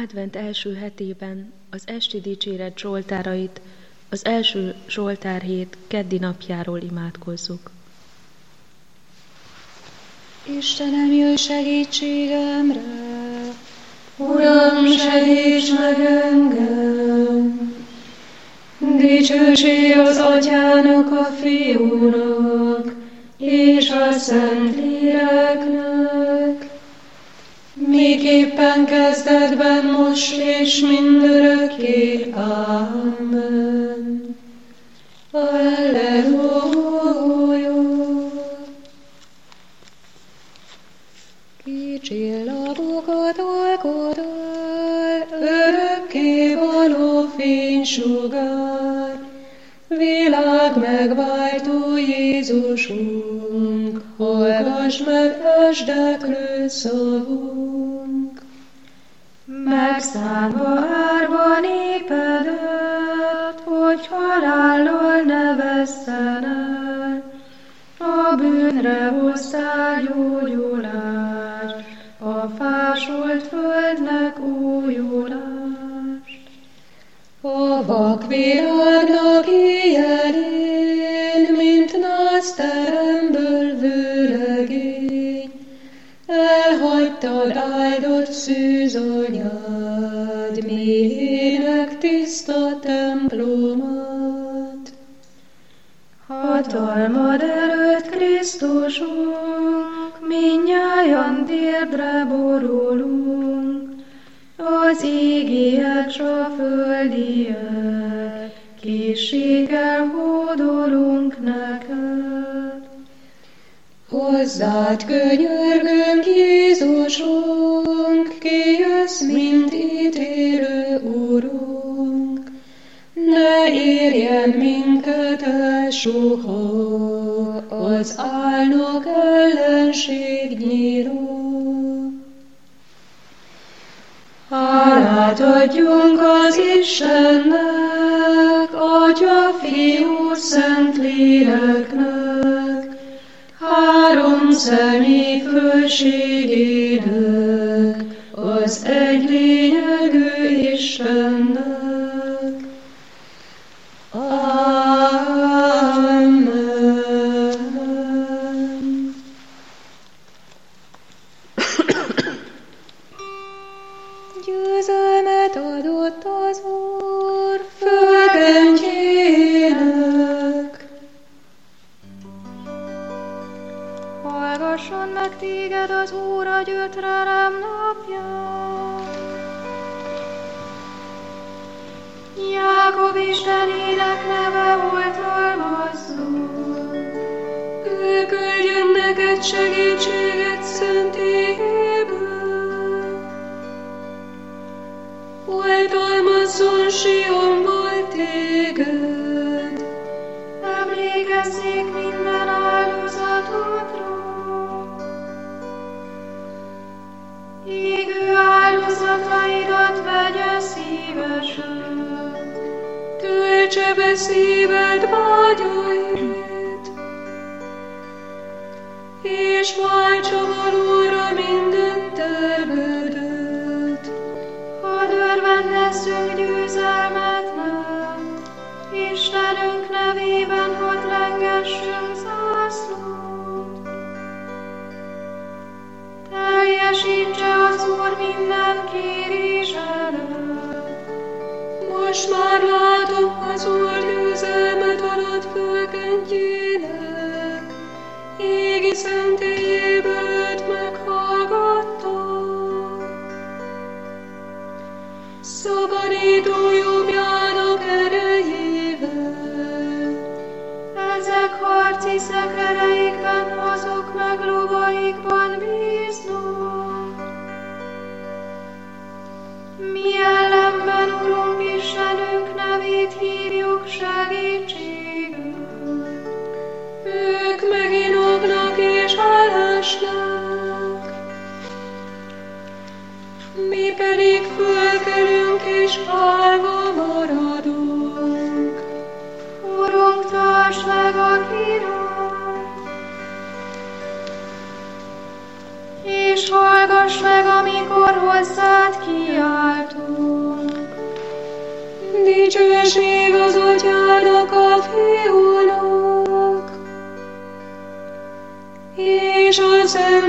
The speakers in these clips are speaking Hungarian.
Advent első hetében az esti dicséret zsoltárait az első zsoltárhét keddi napjáról imádkozzuk. Istenem, jöjj segítségemre! Uram, segíts meg engem! Dicsőség az Atyának, a Fiúnak, és a Szentléleknek, miképpen kezdetben, most és mindörökké. Amen. Alleluja! Csillagokat alkotál, örökké való fénysugár, világ megváltó Jézusunk, hallgass meg esdeklő szavunk. Megszánva árva népedet, hogy halállal ne vesszen el, a bűnre hoztál gyógyulást, a fásolt földnek újulást. A vak világnak éjjelén, mint nászteremből vőlegény, elhagytad áldott szűzanyád, méhének tiszta templomát. Hatalmad előtt, Krisztusunk, mindnyájan térdre borulunk, az égiek s a földiek, készséggel hódolunk neked. Hozzád könyörgünk, Jézusunk, ki jössz, mint ítélő Urunk. Ne érjen minket el soha az álnok ellenség nyíró. Hálát adjunk az Istennek, Atya, Fiú, Szentléleknek, három személy fölségének, az egy lényegű Istennek. Amen. Győzelmet adott az Úr földrendjének. Hallgasson meg téged az Úr a gyötrelem napján. Jákob Istenének neve oltalmazzon. Ő küldjön neked segítséget szent égéből. Oltalmazzon Sionból téged. Emlékezzék minden áldozatodra. Égő áldozataidat vegye szívesen. Töltse be szíved vágyait, és váltsa valóra minden tervedet. Hadd örvendezzünk győzelmetnek, Istenünk nevében hadd lengessünk zászlót. Teljesítse az Úr minden kérésedet. Most már látom az Úr győzelmet alatt fölkentjének, égi szentélyéből őt meghallgatta. Szabadító jobbjának erejével, Ezek harci szekereikben, azok meg lovaikban bíznak. Mi ellenben, Urunk Istenünk nevét hívjuk segítségül. ők meginognak és elesnek. Mi pedig fölkelünk és állva maradunk. Urunk, tartsd meg a király, és hallgass meg, amikor hozzád kiáltunk. Dicsőség az Atyának, a Fiúnak, és a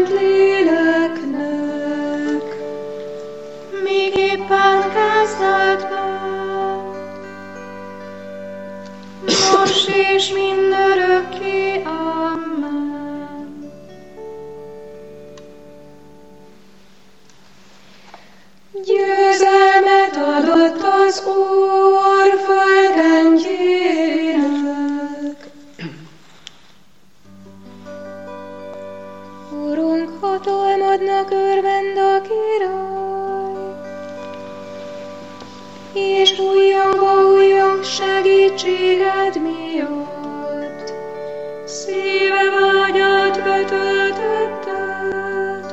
Szentléleknek, miképpen kezdetben, most és mindörökké. Amen. Győzelmet adott az Úr földrendjének. Urunk, hatalmadnak örvend a király, És újjong segítséged miatt. Szíve vágyat betöltötted,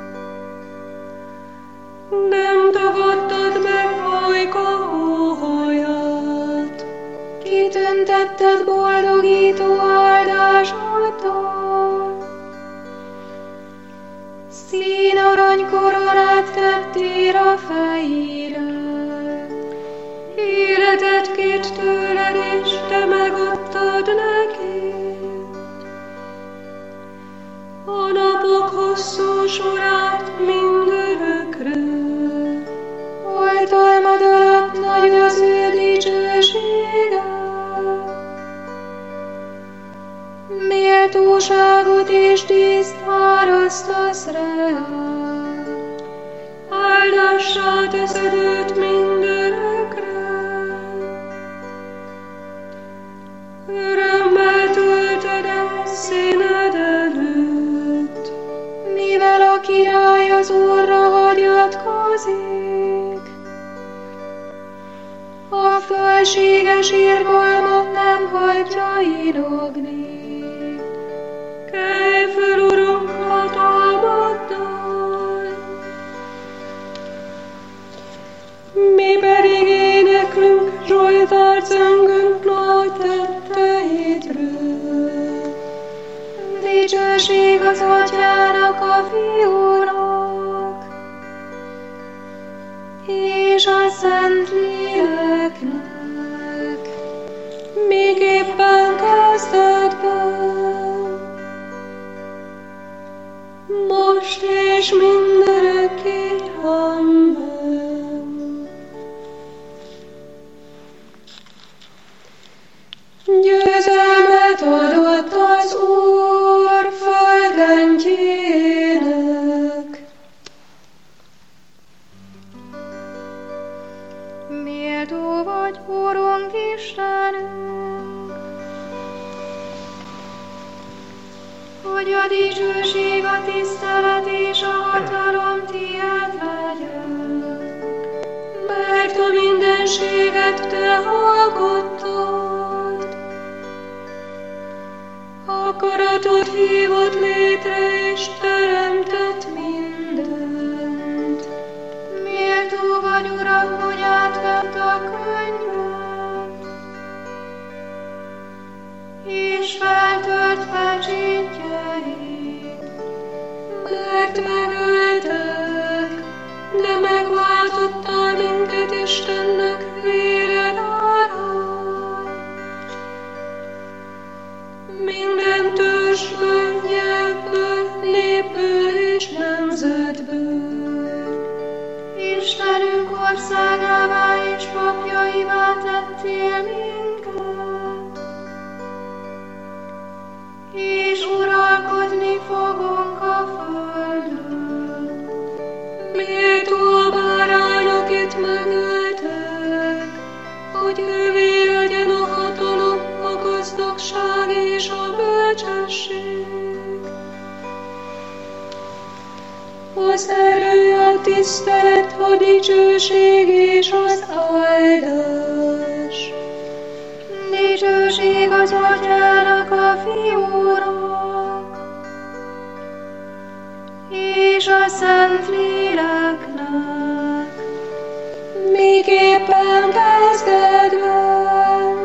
nem tagadtad meg hajka óhaját. kitüntetted boldogító áldásoddal, Színarany koronát tettél a fejére, életet kért tőled, és te megadtad neki. A napok hosszú sorát mindörökre, oltalmad alatt nagy az ő dicsősége. Méltóságot és díszt árasztasz rá, áldássá teszed őt mindörökre. Örömmel töltöd el színed előtt, mivel a király az Úrra hagyatkozik. A fölséges irgalmat nem hagyja inogni. kelj föl, Urunk, hatalmaddal. Mi pedig éneklünk, zsoltárt zengünk nagy tetteidről. Dicsőség az Atyának, a Fiúnak, és a Szentléleknek, Miképpen kezdetben, most és mindörökké. Amen. Győzelmet adott az Úr földrendjének. méltó vagy, Urunk Istenünk, hogy a dicsőség, a tisztelet és a hatalom tiéd legyen. Mert a mindenséget te alkottad, akaratod hívott létre és teremtett mindent. Méltó vagy, Uram, hogy átvett a könyvet, és feltört pecsétjeit. Mert megöltek, de megváltottál minket Istennek véred árán. Minden törzsből, nyelvből, népből és nemzetből. Istenünk országává és papjaivá tettél minket, és uralkodni fogunk a földön. Méltó a bárány, akit megöltek, hogy ővé legyen a hatalom, a gazdagság és a bölcsesség. Az erő, a tisztelet, a dicsőség és az áldás. Dicsőség az Atyának, a Fiúnak, és a Szentléleknek, Miképpen kezdetben,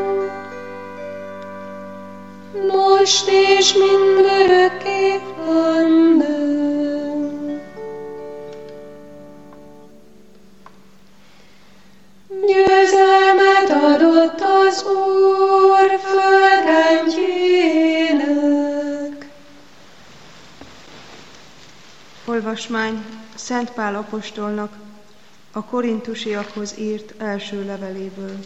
most és mindörökké. Amen. Győzelmet adott az Úr földrendjének. Olvasmány Szent Pál apostolnak a korintusiakhoz írt első leveléből.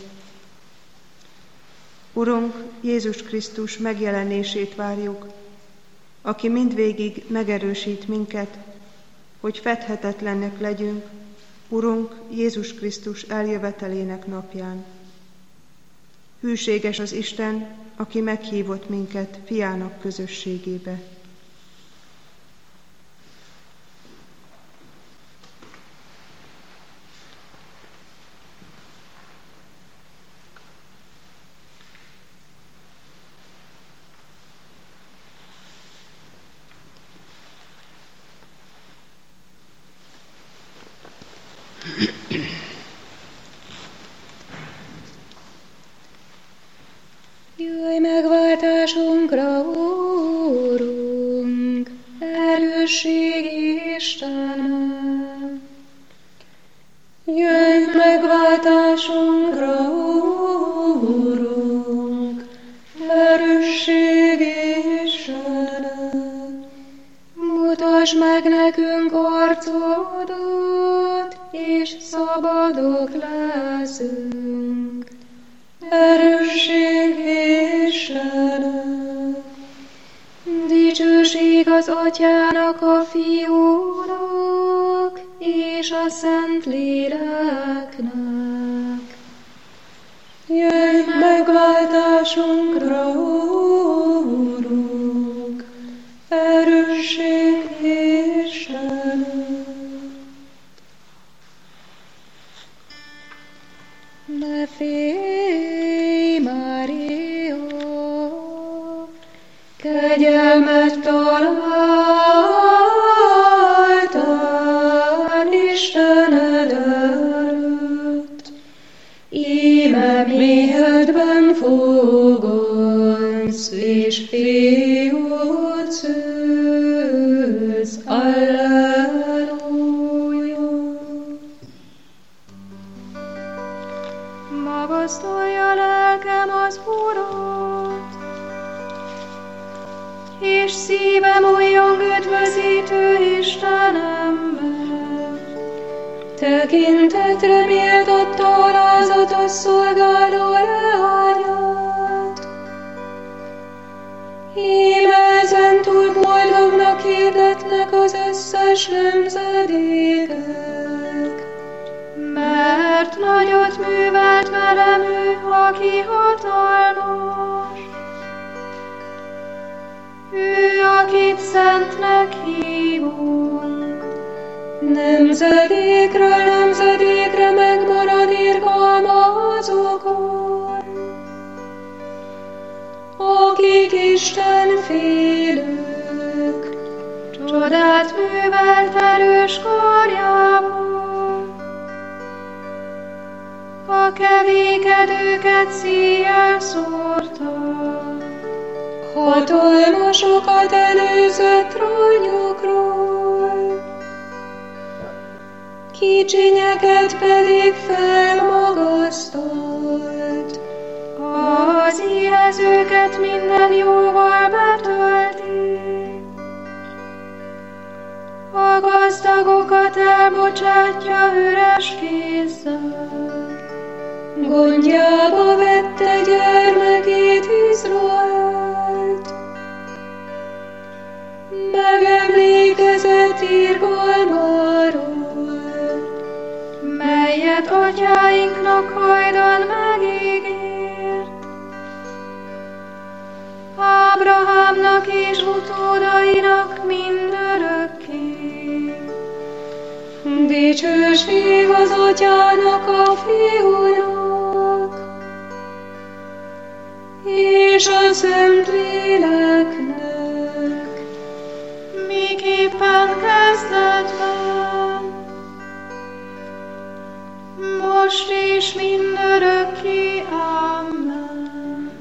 Urunk, Jézus Krisztus megjelenését várjuk, aki mindvégig megerősít minket, hogy fedhetetlennek legyünk, Urunk, Jézus Krisztus eljövetelének napján. Hűséges az Isten, aki meghívott minket fiának közösségébe. Jöjj megváltásunkra, Úrunk, erősségi Istenem! Jöjj megváltásunkra, Úrunk, erősségi Istenem! Mutasd meg nekünk arcodat, és szabadok leszünk. Erősség Istenem! Dicsőség az Atyának, a Fiúnak, és a Szentléleknek. Jöjj megváltásunkra, Úrunk, erősség Istenem! Ne félj, Mária, kegyelmet találtál Istened előtt. Íme méhedben fogadsz, és fiút szülsz. Magasztalja lelkem az Urat, és szívem újjong üdvözítő Istenemben. Tekintetre méltatta alázatos szolgáló leányát. Íme ezentúl boldognak hirdetnek az összes nemzedékek. Mert nagyot művelt velem ő, aki hatalmas. Ő, akit szentnek hívunk. Nemzedékről nemzedékre megmarad irgalma azokon, akik Isten félők. Csodát művelt erős karjával. A kevékedőket szíjjel szórta. Hatalmasokat előzött ronyokról, kicsinyeket pedig felmagasztalt. Az éhezőket minden jóval betölti. A gazdagokat elbocsátja üres kézzel. Gondjába vette gyermekét, Izraelt. Megemlékezett irgalmáról, melyet atyáinknak hajdan megígért. Ábrahámnak és utódainak mindörökké. Dicsőség az Atyának, a Fiúnak, és a Szentléleknek, miképpen kezdetben, most és mindörökké. Amen.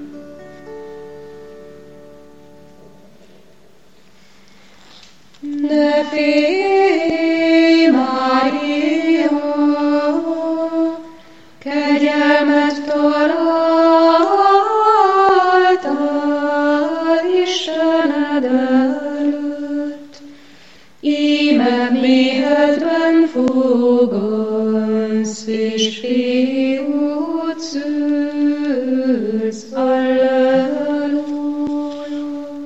Ne félj, Mária, kegyelmet találtál fogansz, és fiút szülsz. Alleluja.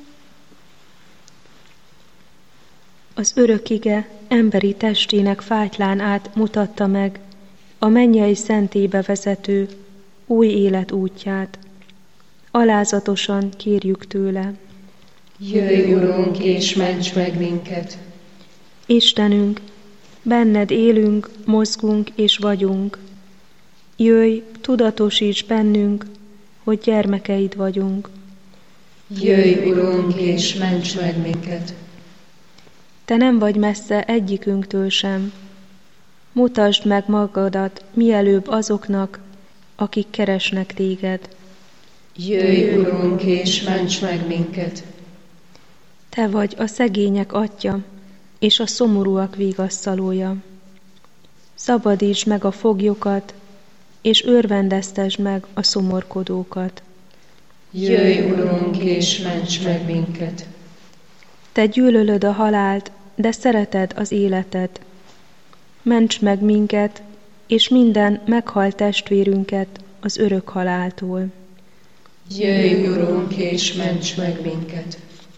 Az örök ige emberi testének fátylán át mutatta meg a mennyei szentélybe vezető új élet útját. Alázatosan kérjük tőle. Jöjj, Urunk, és ments meg minket! Istenünk, benned élünk, mozgunk és vagyunk. Jöjj, tudatosíts bennünk, hogy gyermekeid vagyunk. Jöjj, Urunk, és ments meg minket! Te nem vagy messze egyikünktől sem. Mutasd meg magadat mielőbb azoknak, akik keresnek téged. Jöjj, Urunk, és ments meg minket! Te vagy a szegények atyja, és a szomorúak vigasztalója. Szabadítsd meg a foglyokat, és örvendeztesd meg a szomorkodókat. Jöjj, Urunk, és ments meg minket! Te gyűlölöd a halált, de szereted az életet. Ments meg minket, és minden meghalt testvérünket az örök haláltól. Jöjj, Urunk, és ments meg minket!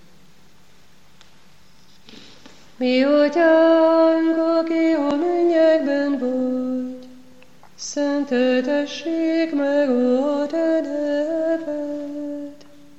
Mi atyánk, aki a mennyekben vagy, szenteltessék meg a te neved.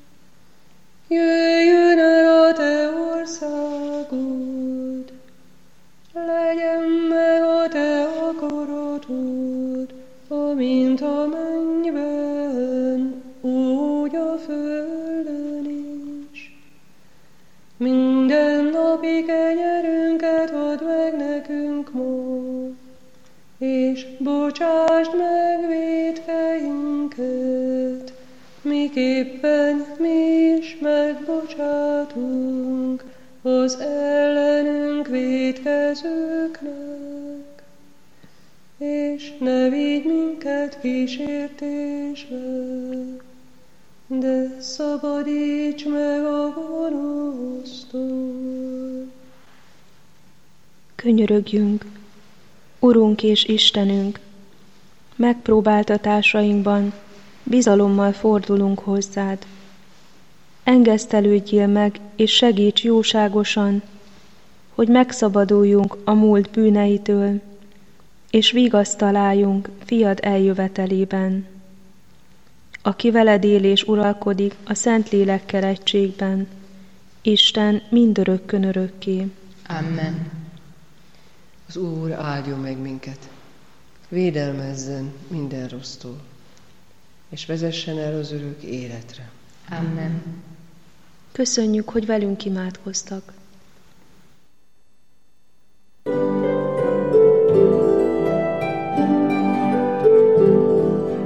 Jöjjön el a te országod, legyen meg a te akaratod, amint a mennyben, úgy a földön is. Minden napi kenyerünket add meg nekünk ma, és bocsásd meg vétkeinket, miképpen mi is megbocsátunk az ellenünk vétkezőknek. És ne vigy minket kísértésbe, de szabadíts meg a gonosztól. Könyörögjünk, Urunk és Istenünk, megpróbáltatásainkban bizalommal fordulunk hozzád. Engesztelődjél meg, és segíts jóságosan, hogy megszabaduljunk a múlt bűneitől, és vigaszt találjunk fiad eljövetelében, aki veled él és uralkodik a Szentlélekkel egységben, Isten mindörökkön örökké. Amen. Az Úr áldjon meg minket, védelmezzen minden rossztól, és vezessen el az örök életre. Amen. Köszönjük, hogy velünk imádkoztak.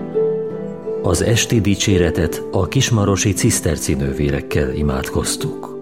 Az esti dicséretet a kismarosi ciszterci nővérekkel imádkoztuk.